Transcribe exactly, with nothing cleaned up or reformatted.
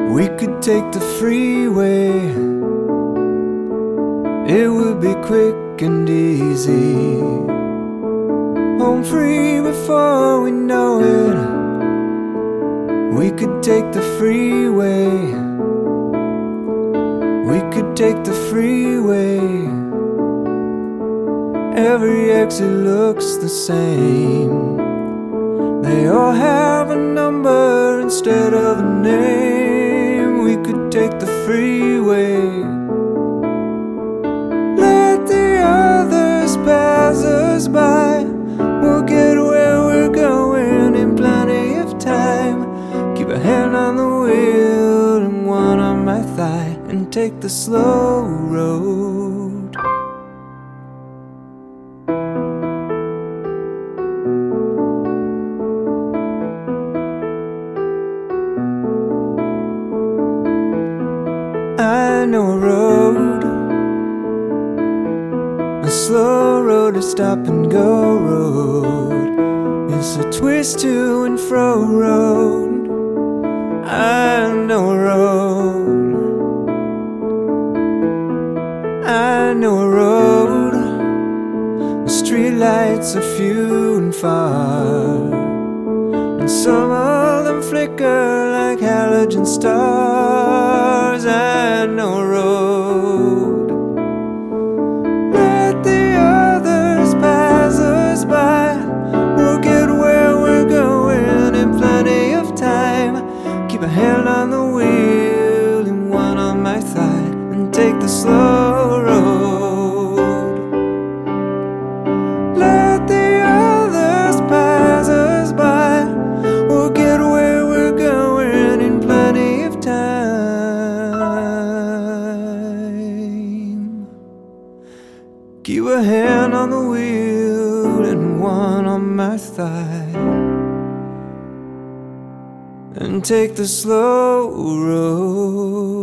We could take the freeway. It would be quick and easy. Home free before we know it. We could take the freeway. We could take the freeway. Every exit looks the same. They all have a number instead of a name. We could take the freeway. Let the others pass us by. We'll get where we're going in plenty of time. Keep a hand on the wheel and one on my thigh, and take the slow road. I know a road, a slow road, a stop and go road. It's a twist to and fro road. I know a road, I know a road. The streetlights are few and far, and some of them flicker like halogen stars. I know a road. Let the others pass us by. We'll get where we're going in plenty of time. Keep a hand on the wheel and one on my thigh, and take the slow road. Let the others pass us by. We'll get where we're going in plenty of time. Keep a hand on the wheel and one on my thigh, and take the slow road.